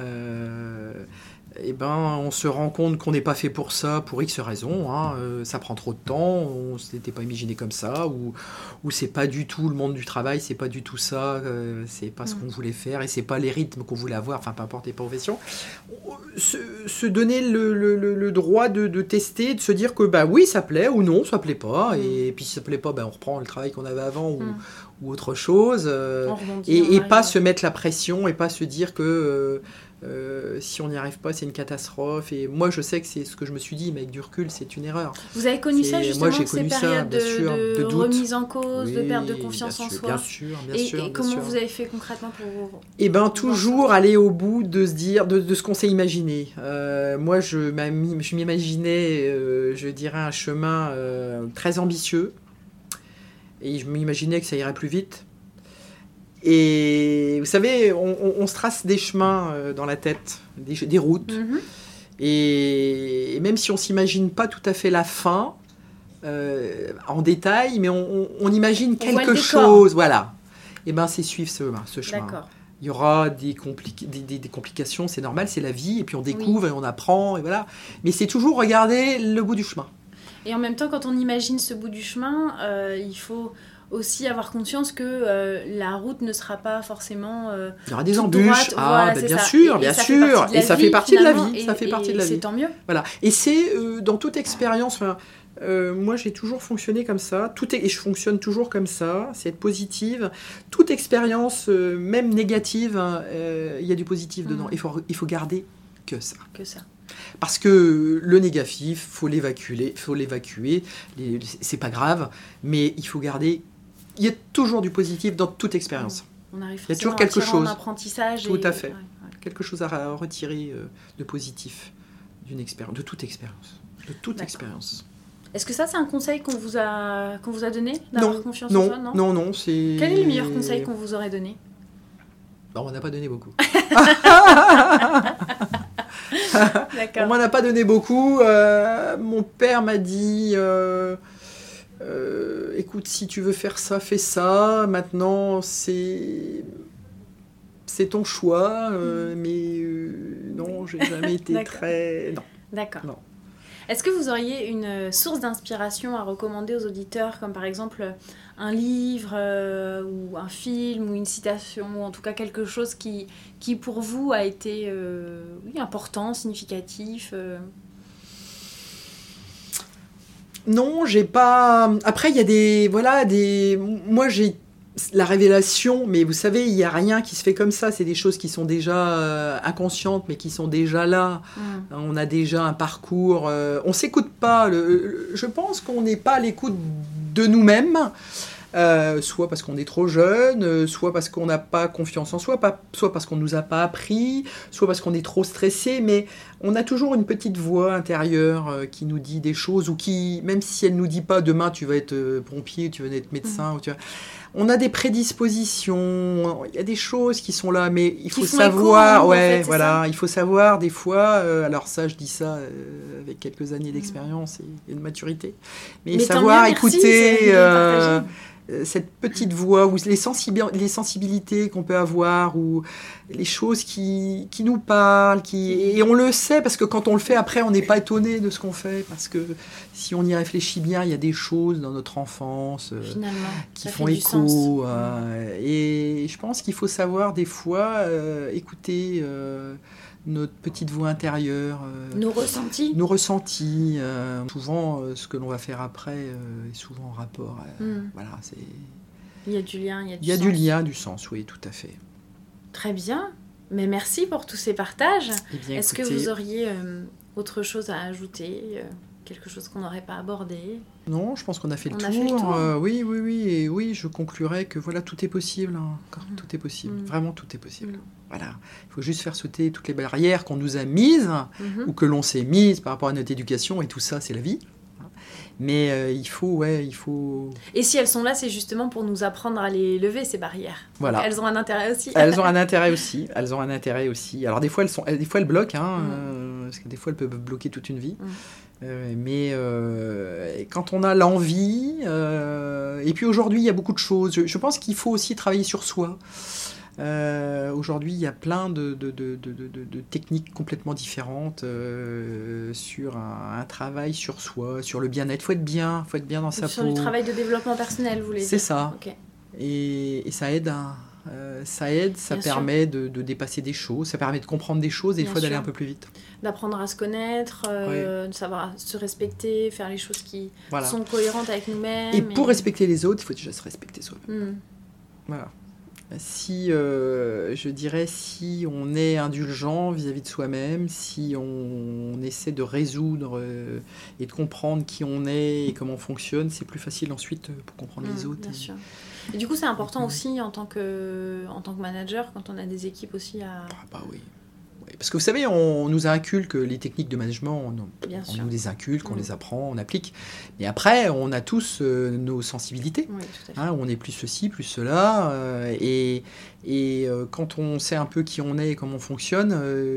On se rend compte qu'on n'est pas fait pour ça, pour X raisons. Ça prend trop de temps, on ne s'était pas imaginé comme ça, ou c'est pas du tout le monde du travail, c'est pas du tout ça, c'est pas ce qu'on voulait faire, et c'est pas les rythmes qu'on voulait avoir, enfin peu importe les professions. Se donner le droit de tester, de se dire que oui, ça plaît, ou non, ça plaît pas, et puis si ça plaît pas, on reprend le travail qu'on avait avant, ou autre chose, On rebondit, et on pas arrive. se mettre la pression et pas se dire que si on n'y arrive pas, c'est une catastrophe. Et moi, je sais que c'est ce que je me suis dit, mais avec du recul, c'est une erreur. Vous avez connu ça justement, Moi, j'ai ces connu ça, périodes bien sûr, de doute. remise en cause, de Oui, perte de confiance en soi? Bien sûr, bien Et sûr. comment bien vous sûr. avez fait concrètement pour... Eh ben, pour toujours voir ça? aller au bout de se dire, de ce qu'on s'est imaginé. Moi, je m'imaginais, je dirais, un chemin très ambitieux. Et je m'imaginais que ça irait plus vite. Et vous savez, on se trace des chemins dans la tête, des routes. Mhm. Et même si on s'imagine pas tout à fait la fin en détail, mais on imagine On voit quelque le décor. chose. Voilà. Et ben, c'est suivre ce chemin. D'accord. Il y aura des complications, c'est normal, c'est la vie, et puis on découvre et on apprend, et voilà. Mais c'est toujours regarder le bout du chemin. Et en même temps, quand on imagine ce bout du chemin, il faut aussi avoir conscience que la route ne sera pas forcément Il y aura des toute embûches, droite. Voilà, c'est bien ça. sûr, Et bien ça sûr, fait partie de la et ça vie, fait partie de la finalement, vie, ça fait partie de la c'est vie. tant mieux. Voilà. Et c'est dans toute expérience, moi j'ai toujours fonctionné comme ça, et je fonctionne toujours comme ça, c'est être positive. Toute expérience, même négative, il y a du positif dedans. Il faut garder que ça. Que ça. Parce que le négatif, faut l'évacuer, c'est pas grave, mais il faut garder. Il y a toujours du positif dans toute expérience. On arrive Il y a toujours forcément quelque à tirer en chose. apprentissage. Tout et... à fait. ouais. Quelque chose à retirer de positif d'une expérience, de toute expérience. De toute D'accord. expérience. Est-ce que ça, c'est un conseil qu'on vous a donné, d'avoir confiance en Non, soi? non, c'est... Quel est le meilleur conseil qu'on vous aurait donné? Bon, on n'a pas donné beaucoup. D'accord. On m'en a pas donné beaucoup. Mon père m'a dit... écoute, si tu veux faire ça, fais ça. Maintenant, c'est ton choix. Mais non, j'ai jamais été D'accord. très... Non. D'accord. Non. Est-ce que vous auriez une source d'inspiration à recommander aux auditeurs, comme par exemple un livre ou un film ou une citation, ou en tout cas quelque chose qui pour vous a été important, significatif Non, j'ai pas... Après, il y a Moi, j'ai la révélation, mais vous savez, il n'y a rien qui se fait comme ça. C'est des choses qui sont déjà inconscientes, mais qui sont déjà là. On a déjà un parcours. On ne s'écoute pas. Je pense qu'on n'est pas à l'écoute de nous-mêmes. Soit parce qu'on est trop jeune, soit parce qu'on n'a pas confiance en soi, soit parce qu'on ne nous a pas appris, soit parce qu'on est trop stressé, mais on a toujours une petite voix intérieure qui nous dit des choses, ou qui, même si elle ne nous dit pas demain tu vas être pompier, tu vas être médecin, ou on a des prédispositions, il y a des choses qui sont là, mais il faut savoir, il faut savoir des fois, alors ça je dis ça avec quelques années d'expérience et de maturité, mais savoir écouter cette petite voix, ou les sensibilités qu'on peut avoir, ou les choses qui nous parlent, et on le sait, parce que quand on le fait après, on n'est pas étonné de ce qu'on fait, parce que si on y réfléchit bien, il y a des choses dans notre enfance qui font écho, et je pense qu'il faut savoir des fois écouter notre petite voix intérieure, nos ressentis. Souvent, ce que l'on va faire après est souvent en rapport. Voilà, il y a du lien, il y a du lien, du sens, oui, tout à fait. Très bien, mais merci pour tous ces partages. Est-ce que vous auriez autre chose à ajouter, quelque chose qu'on n'aurait pas abordé? Non, je pense qu'on a fait le tour. Oui, et oui, je conclurai que voilà, tout est possible. Tout est possible. Vraiment, tout est possible. Voilà. Il faut juste faire sauter toutes les barrières qu'on nous a mises, ou que l'on s'est mises par rapport à notre éducation, et tout ça, c'est la vie. Mais il faut... Et si elles sont là, c'est justement pour nous apprendre à les lever, ces barrières. Voilà. Donc, elles ont un intérêt aussi. Elles ont un intérêt aussi. Alors des fois, elles bloquent, parce que des fois, elles peuvent bloquer toute une vie. Mais quand on a l'envie... et puis aujourd'hui, il y a beaucoup de choses. Je pense qu'il faut aussi travailler sur soi. Aujourd'hui, il y a plein de techniques complètement différentes sur un travail sur soi, sur le bien-être. Il faut être bien dans sa peau. Sur du travail de développement personnel, vous voulez dire? C'est ça. Okay. Et ça aide. Ça permet de dépasser des choses, ça permet de comprendre des choses et des fois d'aller un peu plus vite. D'apprendre à se connaître, de savoir se respecter, faire les choses qui sont cohérentes avec nous-mêmes. Et pour respecter les autres, il faut déjà se respecter soi-même. Voilà. Si, je dirais, si on est indulgent vis-à-vis de soi-même, si on essaie de résoudre et de comprendre qui on est et comment on fonctionne, c'est plus facile ensuite pour comprendre les autres. Bien sûr. Et du coup, c'est important aussi en tant que manager, quand on a des équipes aussi à... Ah bah oui. Parce que vous savez, on nous inculque les techniques de management, on nous les inculque, on les apprend, on applique. Mais après, on a tous nos sensibilités. Oui, tout à fait. Hein, on est plus ceci, plus cela. Et quand on sait un peu qui on est et comment on fonctionne,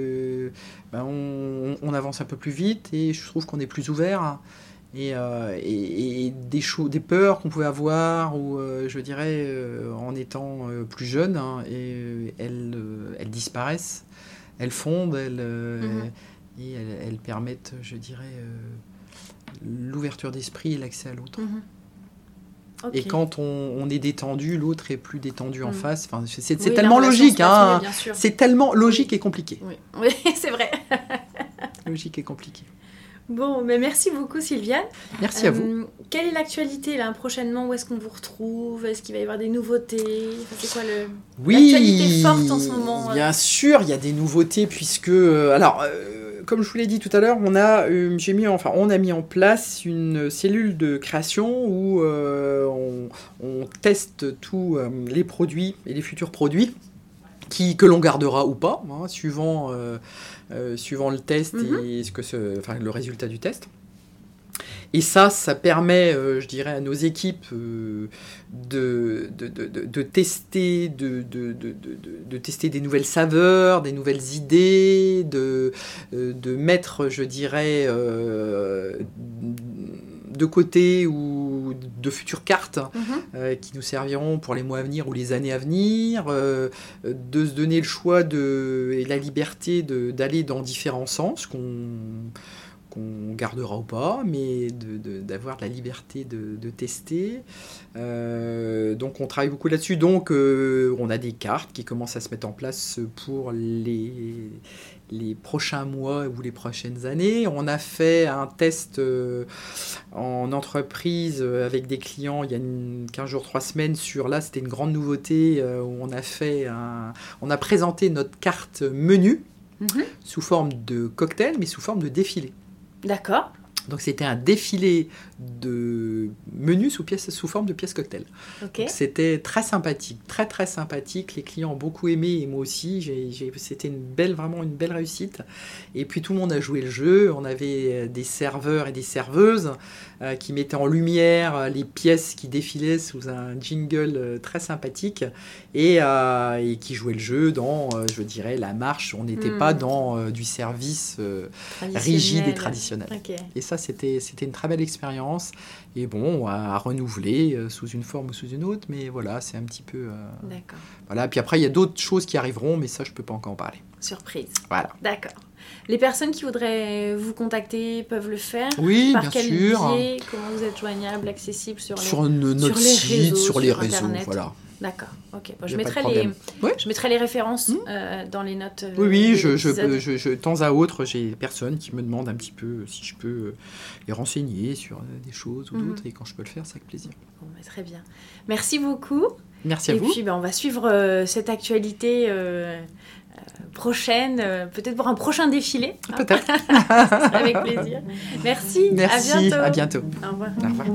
on avance un peu plus vite et je trouve qu'on est plus ouvert. Et des peurs qu'on pouvait avoir, ou je dirais, en étant plus jeune, elles disparaissent. Elles fondent, et elles permettent, je dirais, l'ouverture d'esprit et l'accès à l'autre. Okay. Et quand on est détendu, l'autre est plus détendu en face. Enfin, c'est tellement logique. Hein. C'est tellement logique et compliqué. Oui, c'est vrai. Logique et compliqué. Bon, mais merci beaucoup Sylviane. Merci à vous. Quelle est l'actualité là prochainement? Où est-ce qu'on vous retrouve? Est-ce qu'il va y avoir des nouveautés? C'est quoi l'actualité forte en ce moment? Bien sûr, il y a des nouveautés puisque comme je vous l'ai dit tout à l'heure, on a mis en place une cellule de création où on teste tous les produits et les futurs produits que l'on gardera ou pas, hein, suivant le test et le résultat du test. Et ça permet, je dirais, à nos équipes de tester, de tester des nouvelles saveurs, des nouvelles idées, de mettre, je dirais, de côté ou de futures cartes qui nous serviront pour les mois à venir ou les années à venir, de se donner le choix et la liberté d'aller dans différents sens qu'on gardera ou pas, mais d'avoir la liberté de tester. Donc on travaille beaucoup là-dessus. Donc on a des cartes qui commencent à se mettre en place pour les prochains mois ou les prochaines années. On a fait un test en entreprise avec des clients il y a 15 jours, 3 semaines c'était une grande nouveauté où on a présenté notre carte menu sous forme de cocktail, mais sous forme de défilé. D'accord. Donc c'était un défilé de menus sous forme de pièces cocktail. Okay. Donc c'était très sympathique, très très sympathique. Les clients ont beaucoup aimé et moi aussi. C'était vraiment une belle réussite. Et puis tout le monde a joué le jeu. On avait des serveurs et des serveuses qui mettaient en lumière les pièces qui défilaient sous un jingle très sympathique et qui jouaient le jeu dans, je dirais, la marche. On n'était pas dans du service rigide et traditionnel. Okay. Et ça, c'était une très belle expérience. Et bon, à renouveler sous une forme ou sous une autre. Mais voilà, c'est un petit peu... D'accord. Voilà. Puis après, il y a d'autres choses qui arriveront, mais ça, je ne peux pas encore en parler. Surprise. Voilà. D'accord. Les personnes qui voudraient vous contacter peuvent le faire? Oui, par bien quel sûr. biais? Comment vous êtes joignable, accessible sur notre site, sur les réseaux, Internet. voilà. D'accord, ok. Bon, je mettrai les références dans les notes. Oui, de temps à autre, j'ai des personnes qui me demandent un petit peu si je peux les renseigner sur des choses ou d'autres, et quand je peux le faire, c'est avec plaisir. Bon, très bien. Merci beaucoup. Merci à vous. Et puis, on va suivre cette actualité prochaine, peut-être pour un prochain défilé. Peut-être. Avec plaisir. Merci. Merci. À bientôt. À bientôt. Au revoir. Au revoir.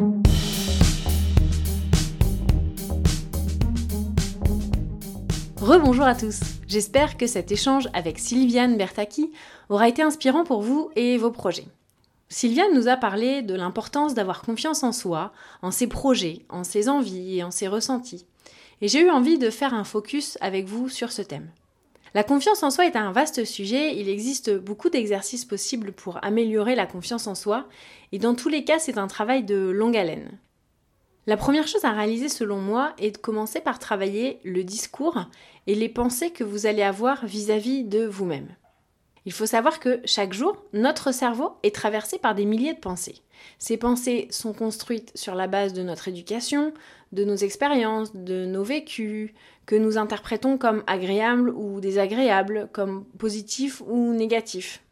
Rebonjour à tous. J'espère que cet échange avec Sylviane Bertacchi aura été inspirant pour vous et vos projets. Sylviane nous a parlé de l'importance d'avoir confiance en soi, en ses projets, en ses envies et en ses ressentis. Et j'ai eu envie de faire un focus avec vous sur ce thème. La confiance en soi est un vaste sujet, il existe beaucoup d'exercices possibles pour améliorer la confiance en soi, et dans tous les cas, c'est un travail de longue haleine. La première chose à réaliser selon moi est de commencer par travailler le discours et les pensées que vous allez avoir vis-à-vis de vous-même. Il faut savoir que chaque jour, notre cerveau est traversé par des milliers de pensées. Ces pensées sont construites sur la base de notre éducation, de nos expériences, de nos vécus, que nous interprétons comme agréables ou désagréables, comme positifs ou négatifs.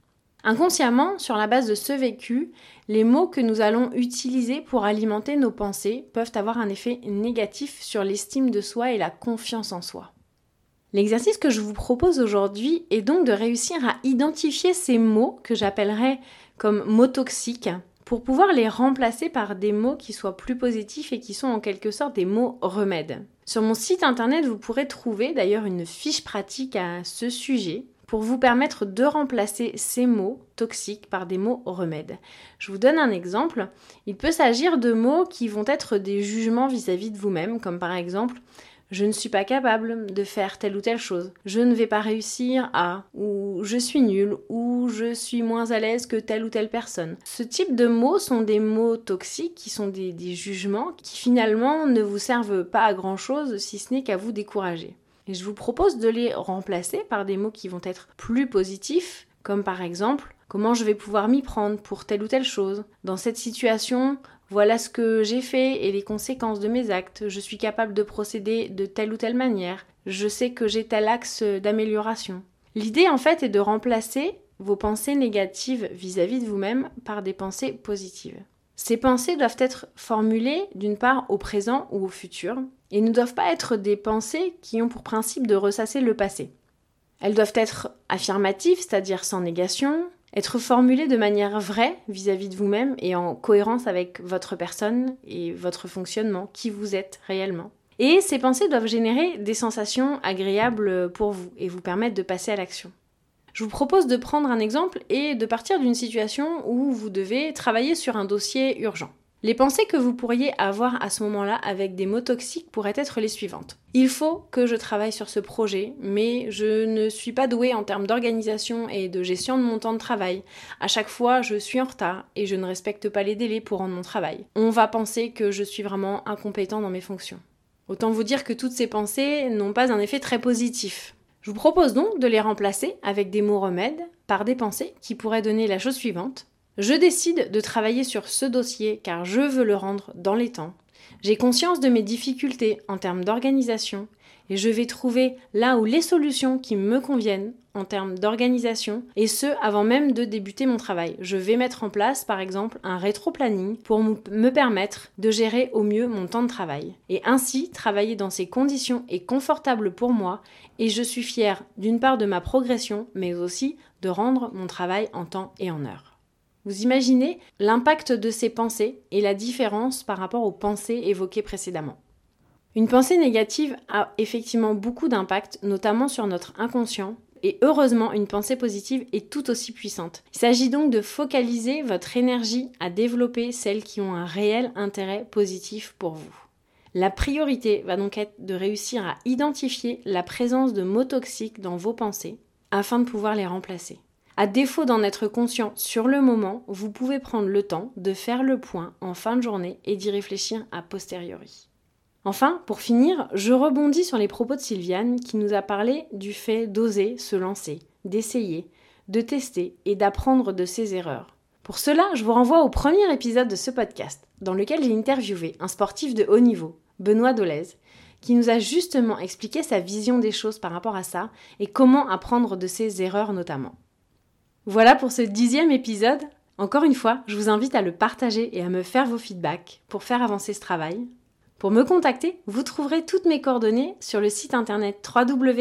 Inconsciemment, sur la base de ce vécu, les mots que nous allons utiliser pour alimenter nos pensées peuvent avoir un effet négatif sur l'estime de soi et la confiance en soi. L'exercice que je vous propose aujourd'hui est donc de réussir à identifier ces mots que j'appellerais comme mots toxiques pour pouvoir les remplacer par des mots qui soient plus positifs et qui sont en quelque sorte des mots remèdes. Sur mon site internet, vous pourrez trouver d'ailleurs une fiche pratique à ce sujet pour vous permettre de remplacer ces mots toxiques par des mots remèdes. Je vous donne un exemple. Il peut s'agir de mots qui vont être des jugements vis-à-vis de vous-même, comme par exemple « je ne suis pas capable de faire telle ou telle chose »,« je ne vais pas réussir à », ou « je suis nul », ou « je suis moins à l'aise que telle ou telle personne ». Ce type de mots sont des mots toxiques qui sont des jugements qui finalement ne vous servent pas à grand-chose si ce n'est qu'à vous décourager. Et je vous propose de les remplacer par des mots qui vont être plus positifs, comme par exemple « comment je vais pouvoir m'y prendre pour telle ou telle chose ?» Dans cette situation, voilà ce que j'ai fait et les conséquences de mes actes. Je suis capable de procéder de telle ou telle manière. Je sais que j'ai tel axe d'amélioration. L'idée en fait est de remplacer vos pensées négatives vis-à-vis de vous-même par des pensées positives. Ces pensées doivent être formulées d'une part au présent ou au futur et ne doivent pas être des pensées qui ont pour principe de ressasser le passé. Elles doivent être affirmatives, c'est-à-dire sans négation, être formulées de manière vraie vis-à-vis de vous-même et en cohérence avec votre personne et votre fonctionnement, qui vous êtes réellement. Et ces pensées doivent générer des sensations agréables pour vous et vous permettre de passer à l'action. Je vous propose de prendre un exemple et de partir d'une situation où vous devez travailler sur un dossier urgent. Les pensées que vous pourriez avoir à ce moment-là avec des mots toxiques pourraient être les suivantes. Il faut que je travaille sur ce projet, mais je ne suis pas douée en termes d'organisation et de gestion de mon temps de travail. À chaque fois, je suis en retard et je ne respecte pas les délais pour rendre mon travail. On va penser que je suis vraiment incompétent dans mes fonctions. Autant vous dire que toutes ces pensées n'ont pas un effet très positif. Je vous propose donc de les remplacer avec des mots remèdes par des pensées qui pourraient donner la chose suivante. Je décide de travailler sur ce dossier car je veux le rendre dans les temps. J'ai conscience de mes difficultés en termes d'organisation et je vais trouver là où les solutions qui me conviennent en termes d'organisation et ce avant même de débuter mon travail. Je vais mettre en place par exemple un rétro-planning pour me permettre de gérer au mieux mon temps de travail et ainsi travailler dans ces conditions est confortable pour moi et je suis fière d'une part de ma progression mais aussi de rendre mon travail en temps et en heure. Vous imaginez l'impact de ces pensées et la différence par rapport aux pensées évoquées précédemment. Une pensée négative a effectivement beaucoup d'impact, notamment sur notre inconscient, et heureusement, une pensée positive est tout aussi puissante. Il s'agit donc de focaliser votre énergie à développer celles qui ont un réel intérêt positif pour vous. La priorité va donc être de réussir à identifier la présence de mots toxiques dans vos pensées afin de pouvoir les remplacer. À défaut d'en être conscient sur le moment, vous pouvez prendre le temps de faire le point en fin de journée et d'y réfléchir a posteriori. Enfin, pour finir, je rebondis sur les propos de Sylviane qui nous a parlé du fait d'oser se lancer, d'essayer, de tester et d'apprendre de ses erreurs. Pour cela, je vous renvoie au premier épisode de ce podcast, dans lequel j'ai interviewé un sportif de haut niveau, Benoît Dolez, qui nous a justement expliqué sa vision des choses par rapport à ça et comment apprendre de ses erreurs notamment. Voilà pour ce 10e épisode. Encore une fois, je vous invite à le partager et à me faire vos feedbacks pour faire avancer ce travail. Pour me contacter, vous trouverez toutes mes coordonnées sur le site internet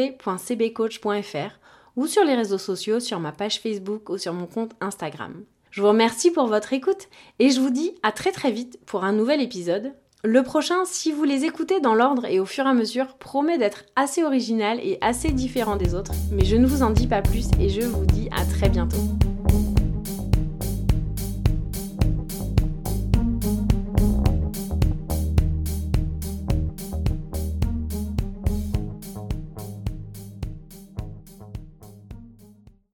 www.cbcoach.fr ou sur les réseaux sociaux, sur ma page Facebook ou sur mon compte Instagram. Je vous remercie pour votre écoute et je vous dis à très très vite pour un nouvel épisode. Le prochain, si vous les écoutez dans l'ordre et au fur et à mesure, promet d'être assez original et assez différent des autres, mais je ne vous en dis pas plus et je vous dis à très bientôt.